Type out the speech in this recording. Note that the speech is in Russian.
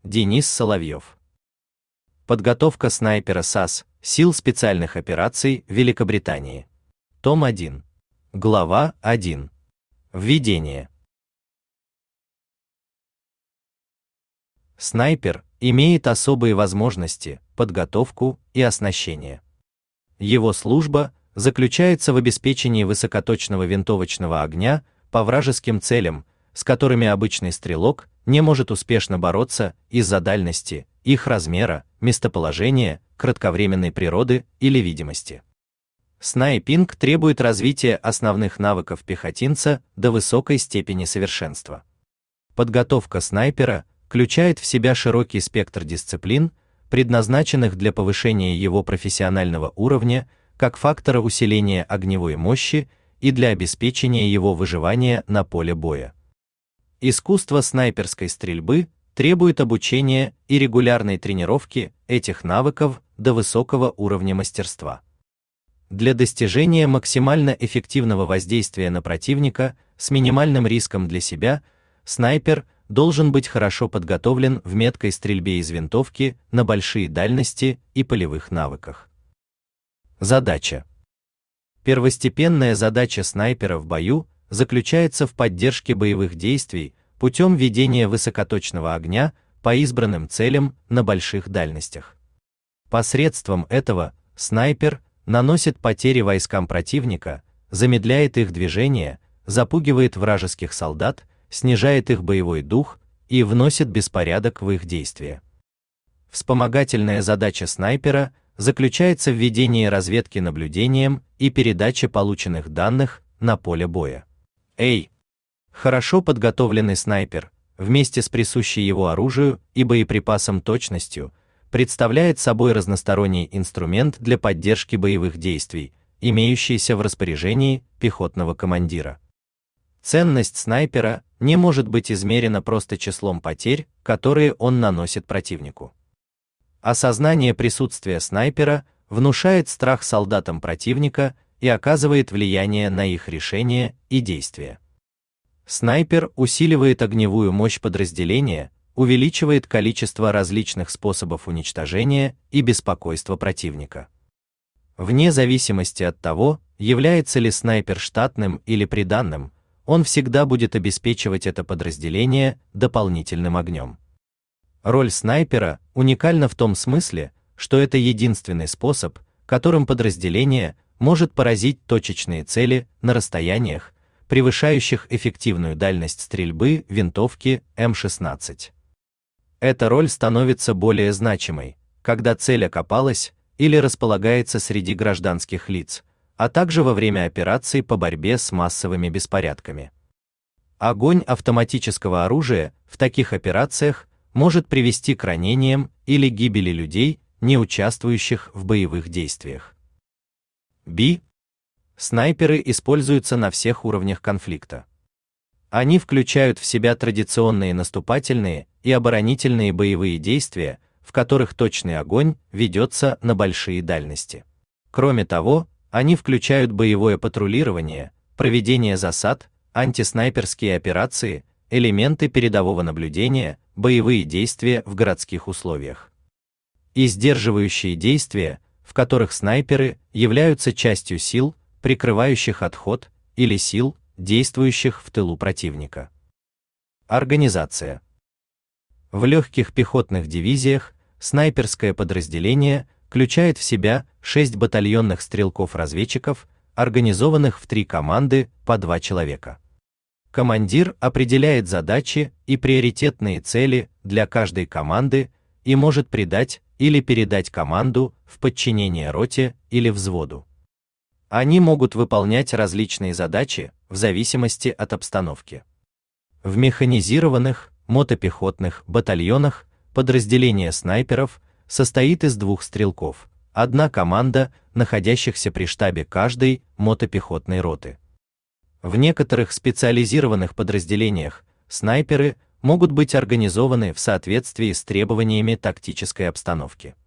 Денис Соловьев. Подготовка снайпера САС, Сил специальных операций Великобритании. Том 1. Глава 1. Введение. Снайпер имеет особые возможности, подготовку и оснащение. Его служба заключается в обеспечении высокоточного винтовочного огня по вражеским целям, с которыми обычный стрелок не может успешно бороться из-за дальности, их размера, местоположения, кратковременной природы или видимости. Снайпинг требует развития основных навыков пехотинца до высокой степени совершенства. Подготовка снайпера включает в себя широкий спектр дисциплин, предназначенных для повышения его профессионального уровня, как фактора усиления огневой мощи и для обеспечения его выживания на поле боя. Искусство снайперской стрельбы требует обучения и регулярной тренировки этих навыков до высокого уровня мастерства. Для достижения максимально эффективного воздействия на противника с минимальным риском для себя, снайпер должен быть хорошо подготовлен в меткой стрельбе из винтовки на большие дальности и полевых навыках. Задача. Первостепенная задача снайпера в бою заключается в поддержке боевых действий путем ведения высокоточного огня по избранным целям на больших дальностях. Посредством этого снайпер наносит потери войскам противника, замедляет их движение, запугивает вражеских солдат, снижает их боевой дух и вносит беспорядок в их действия. Вспомогательная задача снайпера заключается в ведении разведки наблюдением и передаче полученных данных на поле боя. Хорошо подготовленный снайпер, вместе с присущей его оружию и боеприпасам точностью, представляет собой разносторонний инструмент для поддержки боевых действий, имеющийся в распоряжении пехотного командира. Ценность снайпера не может быть измерена просто числом потерь, которые он наносит противнику. Осознание присутствия снайпера внушает страх солдатам противника и оказывает влияние на их решения и действия. Снайпер усиливает огневую мощь подразделения, увеличивает количество различных способов уничтожения и беспокойства противника. Вне зависимости от того, является ли снайпер штатным или приданным, он всегда будет обеспечивать это подразделение дополнительным огнем. Роль снайпера уникальна в том смысле, что это единственный способ, которым подразделение может поразить точечные цели на расстояниях, превышающих эффективную дальность стрельбы винтовки М16. Эта роль становится более значимой, когда цель окопалась или располагается среди гражданских лиц, а также во время операций по борьбе с массовыми беспорядками. Огонь автоматического оружия в таких операциях может привести к ранениям или гибели людей, не участвующих в боевых действиях. Снайперы используются на всех уровнях конфликта. Они включают в себя традиционные наступательные и оборонительные боевые действия, в которых точный огонь ведется на большие дальности. Кроме того, они включают боевое патрулирование, проведение засад, антиснайперские операции, элементы передового наблюдения, боевые действия в городских условиях. И сдерживающие действия, в которых снайперы являются частью сил, прикрывающих отход, или сил, действующих в тылу противника. Организация. В легких пехотных дивизиях снайперское подразделение включает в себя 6 батальонных стрелков-разведчиков, организованных в 3 команды по 2 человека. Командир определяет задачи и приоритетные цели для каждой команды и может придать или передать команду в подчинение роте или взводу. Они могут выполнять различные задачи в зависимости от обстановки. В механизированных, мотопехотных батальонах подразделение снайперов состоит из 2 стрелков, одна команда, находящихся при штабе каждой мотопехотной роты. В некоторых специализированных подразделениях снайперы могут быть организованы в соответствии с требованиями тактической обстановки.